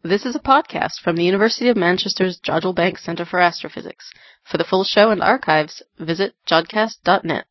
This is a podcast from the University of Manchester's Jodrell Bank Centre for Astrophysics. For the full show and archives, visit jodcast.net.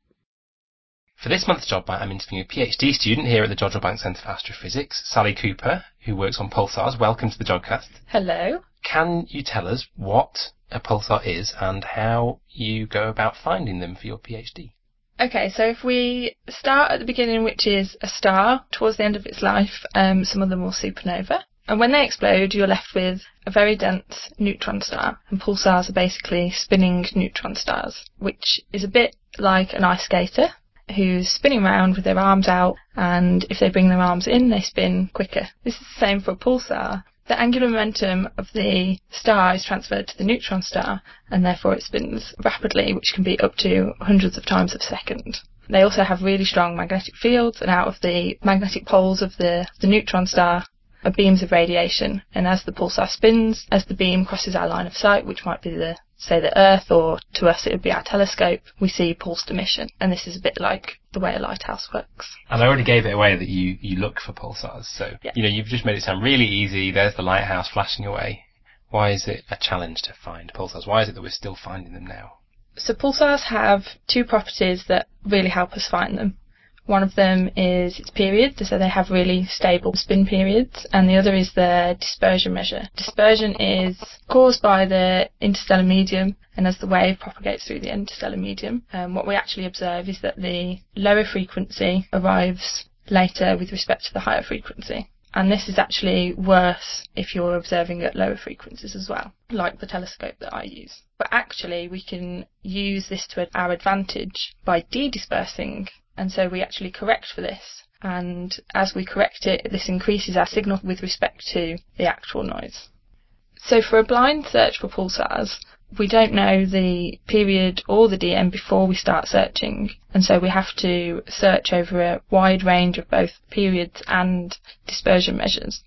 For this month's Job Bite, I'm interviewing a PhD student here at the Jodrell Bank Centre for Astrophysics, Sally Cooper, who works on pulsars. Welcome to the Jodcast. Hello. Can you tell us what a pulsar is and how you go about finding them for your PhD? Okay, so if we start at the beginning, which is a star, towards the end of its life, some of them will supernova. And when they explode, you're left with a very dense neutron star. And pulsars are basically spinning neutron stars, which is a bit like an ice skater who's spinning around with their arms out, and if they bring their arms in, they spin quicker. This is the same for a pulsar. The angular momentum of the star is transferred to the neutron star, and therefore it spins rapidly, which can be up to hundreds of times a second. They also have really strong magnetic fields, and out of the magnetic poles of the neutron star are beams of radiation, and as the pulsar spins, as the beam crosses our line of sight, which might be the Earth, or to us it would be our telescope, we see pulsed emission, and this is a bit like the way a lighthouse works. And I already gave it away that you look for pulsars, so yeah. You've just made it sound really easy. There's the lighthouse flashing away. Why is it a challenge to find pulsars? Why is it that we're still finding them now? So pulsars have two properties that really help us find them. One of them is its period, so they have really stable spin periods, and the other is their dispersion measure. Dispersion is caused by the interstellar medium, and as the wave propagates through the interstellar medium, what we actually observe is that the lower frequency arrives later with respect to the higher frequency. And this is actually worse if you're observing at lower frequencies as well, like the telescope that I use. But actually we can use this to our advantage by de-dispersing, and so we actually correct for this. And as we correct it, this increases our signal with respect to the actual noise. So for a blind search for pulsars, we don't know the period or the DM before we start searching, and so we have to search over a wide range of both periods and dispersion measures.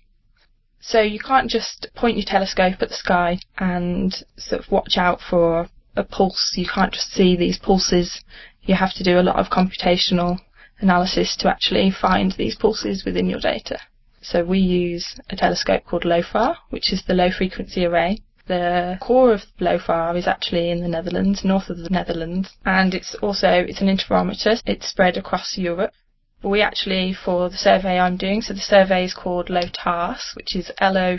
So you can't just point your telescope at the sky and sort of watch out for a pulse. You can't just see these pulses. You have to do a lot of computational analysis to actually find these pulses within your data. So we use a telescope called LOFAR, which is the low frequency array. The core of LOFAR is actually in the Netherlands, north of the Netherlands, and it's an interferometer. It's spread across Europe. But we actually, for the survey I'm doing, so the survey is called LOTAS, which is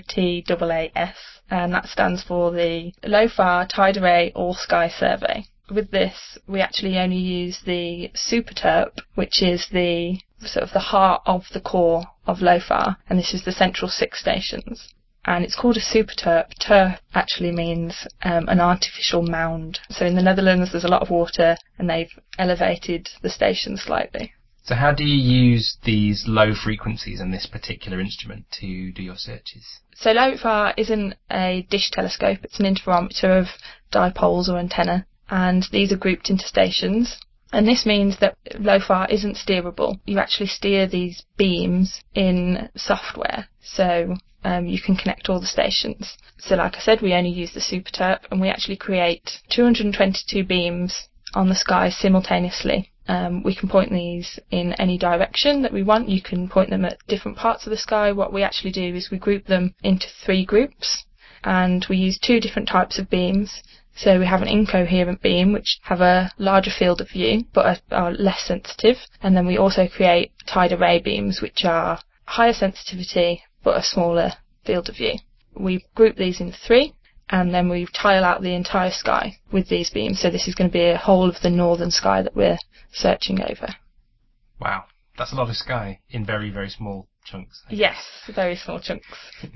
LOTAAS, and that stands for the LOFAR Tide Array All Sky Survey. With this, we actually only use the SuperTERP, which is the sort of the heart of the core of LOFAR, and this is the central 6 stations. And it's called a SuperTERP. TERP actually means an artificial mound. So in the Netherlands there's a lot of water, and they've elevated the station slightly. So how do you use these low frequencies in this particular instrument to do your searches? So LOFAR isn't a dish telescope, it's an interferometer of dipoles or antenna, and these are grouped into stations. And this means that LOFAR isn't steerable. You actually steer these beams in software, so you can connect all the stations. So like I said, we only use the SuperTERP, and we actually create 222 beams on the sky simultaneously. We can point these in any direction that we want. You can point them at different parts of the sky. What we actually do is we group them into 3 groups, and we use 2 different types of beams. So we have an incoherent beam, which have a larger field of view, but are less sensitive. And then we also create tide array beams, which are higher sensitivity, but a smaller field of view. We group these into 3, and then we tile out the entire sky with these beams. So this is going to be a whole of the northern sky that we're searching over. Wow, that's a lot of sky in very, very small chunks. Yes, very small chunks.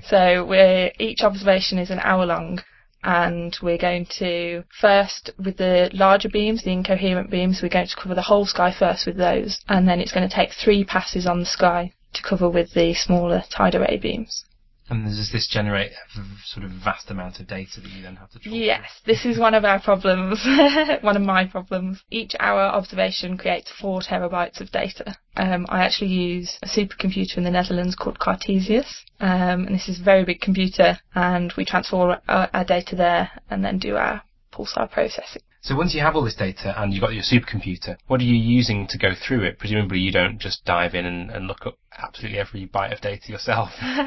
So each observation is an hour long, and we're going to, first with the larger beams, the incoherent beams, we're going to cover the whole sky first with those, and then it's going to take 3 passes on the sky to cover with the smaller tide array beams. And does this generate a sort of vast amount of data that you then have to trawl? Yes, this is one of our problems, one of my problems. Each hour observation creates 4 terabytes of data. I actually use a supercomputer in the Netherlands called Cartesius, and this is a very big computer, and we transfer our data there and then do our pulsar processing. So once you have all this data and you've got your supercomputer, what are you using to go through it? Presumably you don't just dive in and look up absolutely every byte of data yourself.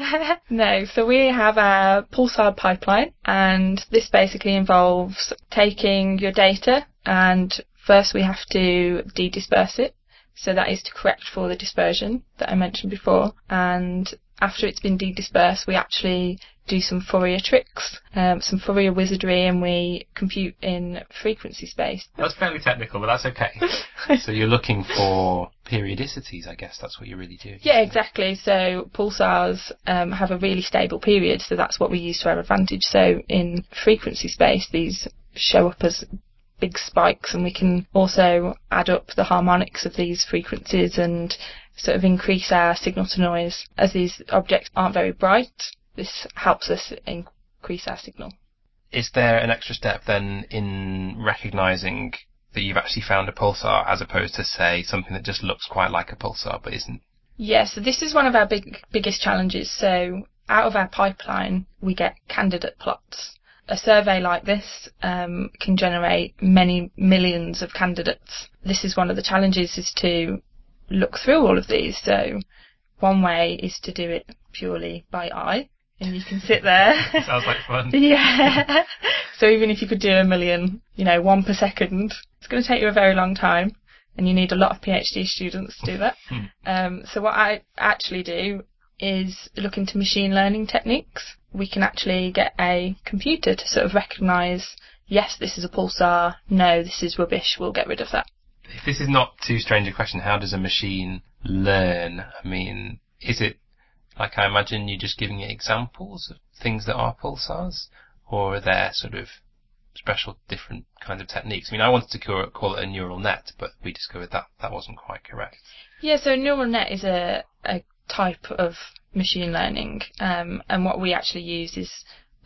No, so we have a Pulsar pipeline, and this basically involves taking your data, and first we have to de-disperse it. So that is to correct for the dispersion that I mentioned before. And after it's been de-dispersed, we actually do some Fourier tricks, some Fourier wizardry, and we compute in frequency space. That's fairly technical, but that's okay. So you're looking for periodicities, I guess. That's what you're really doing. Yeah, exactly. So pulsars have a really stable period, so that's what we use to our advantage. So in frequency space, these show up as big spikes, and we can also add up the harmonics of these frequencies and sort of increase our signal to noise. As these objects aren't very bright, this helps us increase our signal. Is there an extra step then in recognising that you've actually found a pulsar as opposed to, say, something that just looks quite like a pulsar but isn't? Yeah, so this is one of our biggest challenges. So out of our pipeline, we get candidate plots. A survey like this can generate many millions of candidates. This is one of the challenges, is to look through all of these. So one way is to do it purely by eye, and you can sit there. Sounds like fun. Yeah. So even if you could do 1 million, one per second, it's going to take you a very long time, and you need a lot of PhD students to do that. So what I actually do is look into machine learning techniques. We can actually get a computer to sort of recognise, yes, this is a pulsar, no, this is rubbish, we'll get rid of that. If this is not too strange a question, how does a machine learn? I mean, is it, like I imagine you just giving it examples of things that are pulsars, or are there sort of special different kinds of techniques? I mean, I wanted to call it a neural net, but we discovered that wasn't quite correct. Yeah, so a neural net is a type of machine learning, and what we actually use is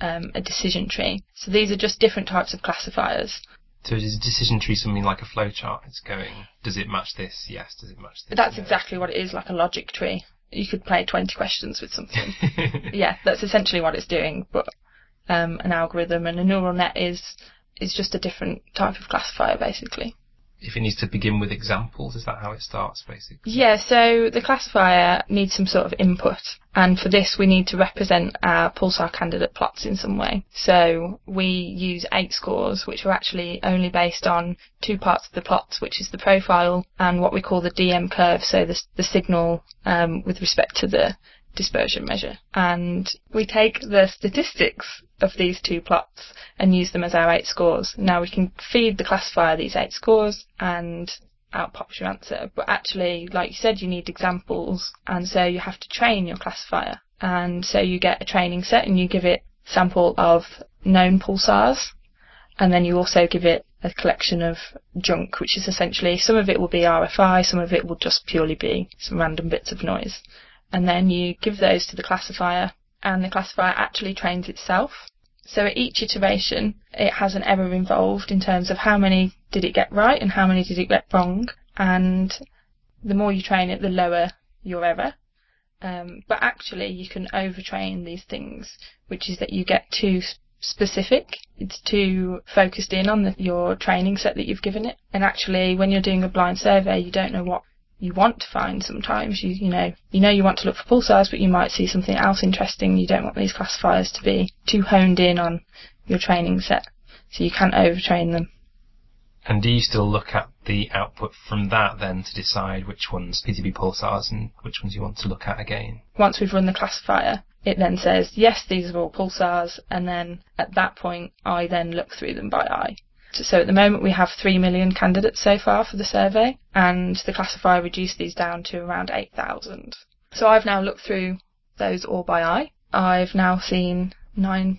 a decision tree. So these are just different types of classifiers. So is a decision tree something like a flowchart? It's going, does it match this? Yes. Does it match this? That's no. exactly what it is, like a logic tree. You could play 20 questions with something. Yeah, that's essentially what it's doing, but an algorithm, and a neural net is just a different type of classifier, basically. If it needs to begin with examples, is that how it starts, basically? Yeah, so the classifier needs some sort of input, and for this we need to represent our pulsar candidate plots in some way. So we use 8 scores, which are actually only based on 2 parts of the plots, which is the profile and what we call the DM curve, so the signal with respect to the dispersion measure. And we take the statistics of these 2 plots and use them as our 8 scores. Now we can feed the classifier these 8 scores and out pops your answer. But actually, like you said, you need examples, and so you have to train your classifier. And so you get a training set and you give it a sample of known pulsars, and then you also give it a collection of junk, which is essentially, some of it will be RFI, some of it will just purely be some random bits of noise. And then you give those to the classifier, and the classifier actually trains itself. So at each iteration, it has an error involved in terms of how many did it get right and how many did it get wrong. And the more you train it, the lower your error. But actually, you can overtrain these things, which is that you get too specific. It's too focused in on your training set that you've given it. And actually, when you're doing a blind survey, you don't know what you want to find sometimes. You know you want to look for pulsars, but you might see something else interesting. You don't want these classifiers to be too honed in on your training set, so you can't overtrain them. And do you still look at the output from that then to decide which ones need to be pulsars and which ones you want to look at again? Once we've run the classifier, it then says, yes, these are all pulsars, and then at that point I then look through them by eye. So at the moment we have 3 million candidates so far for the survey, and the classifier reduced these down to around 8,000. So I've now looked through those all by eye. I've now seen 9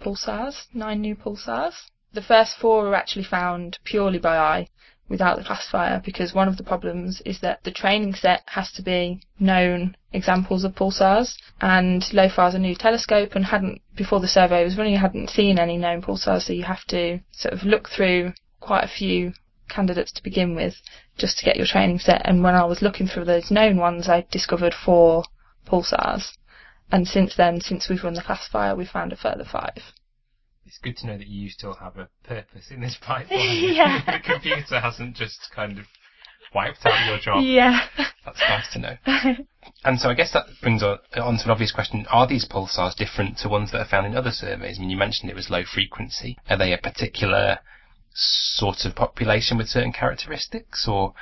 new pulsars. The first 4 were actually found purely by eye, without the classifier, because one of the problems is that the training set has to be known examples of pulsars, and LOFAR's a new telescope and before the survey was running, hadn't seen any known pulsars, so you have to sort of look through quite a few candidates to begin with just to get your training set. And when I was looking through those known ones, I discovered 4 pulsars, and since we've run the classifier, we've found a further 5. It's good to know that you still have a purpose in this pipeline. Yeah. The computer hasn't just kind of wiped out your job. Yeah. That's nice to know. And so I guess that brings on to an obvious question. Are these pulsars different to ones that are found in other surveys? I mean, you mentioned it was low frequency. Are they a particular sort of population with certain characteristics? Or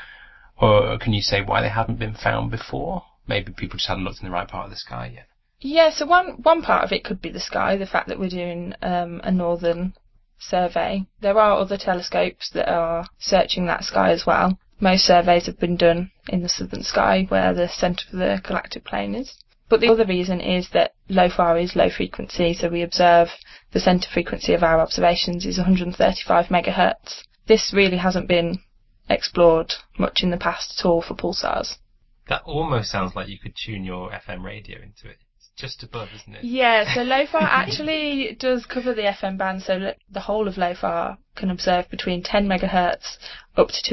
can you say why they haven't been found before? Maybe people just hadn't looked in the right part of the sky yet. Yeah, so one part of it could be the sky, the fact that we're doing a northern survey. There are other telescopes that are searching that sky as well. Most surveys have been done in the southern sky where the centre of the galactic plane is. But the other reason is that LOFAR is low frequency, so we observe the centre frequency of our observations is 135 megahertz. This really hasn't been explored much in the past at all for pulsars. That almost sounds like you could tune your FM radio into it. It's just above, isn't it? Yeah, so LOFAR actually does cover the FM band, so the whole of LOFAR can observe between 10 megahertz up to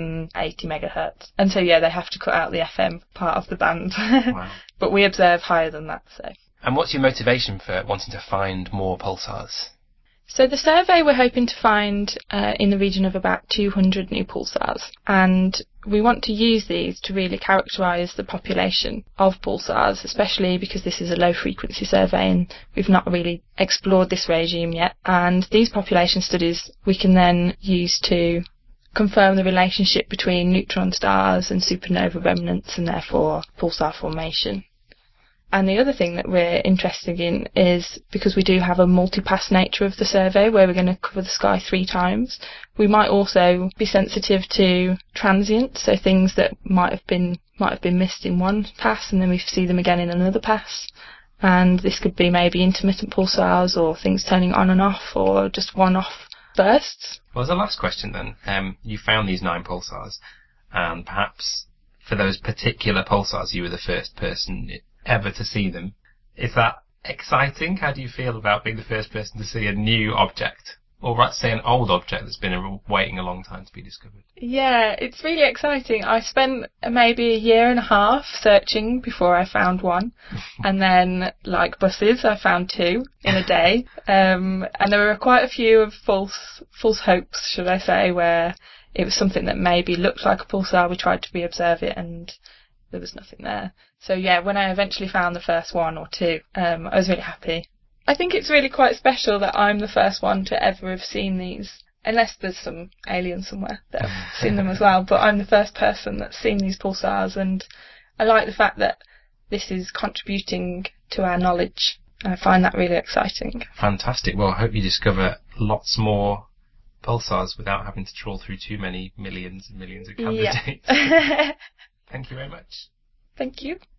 280 megahertz. And so, yeah, they have to cut out the FM part of the band. Wow. But we observe higher than that, so. And what's your motivation for wanting to find more pulsars? So the survey we're hoping to find in the region of about 200 new pulsars, and we want to use these to really characterise the population of pulsars, especially because this is a low frequency survey and we've not really explored this regime yet. And these population studies we can then use to confirm the relationship between neutron stars and supernova remnants and therefore pulsar formation. And the other thing that we're interested in is, because we do have a multi-pass nature of the survey where we're going to cover the sky 3 times, we might also be sensitive to transients, so things that might have been missed in one pass and then we see them again in another pass. And this could be maybe intermittent pulsars or things turning on and off or just one-off bursts. Well, as a last question then, you found these 9 pulsars, and perhaps for those particular pulsars you were the first person ever to see them. Is that exciting? How do you feel about being the first person to see a new object? Or let's say an old object that's been waiting a long time to be discovered? Yeah, it's really exciting. I spent maybe a year and a half searching before I found one. And then, like buses, I found 2 in a day. And there were quite a few of false hopes, should I say, where it was something that maybe looked like a pulsar. We tried to re-observe it and there was nothing there. So yeah, when I eventually found the first 1 or 2, I was really happy. I think it's really quite special that I'm the first one to ever have seen these, unless there's some alien somewhere that have seen them as well, but I'm the first person that's seen these pulsars, and I like the fact that this is contributing to our knowledge. I find that really exciting. Fantastic. Well, I hope you discover lots more pulsars without having to trawl through too many millions and millions of candidates. Yeah. Thank you very much. Thank you.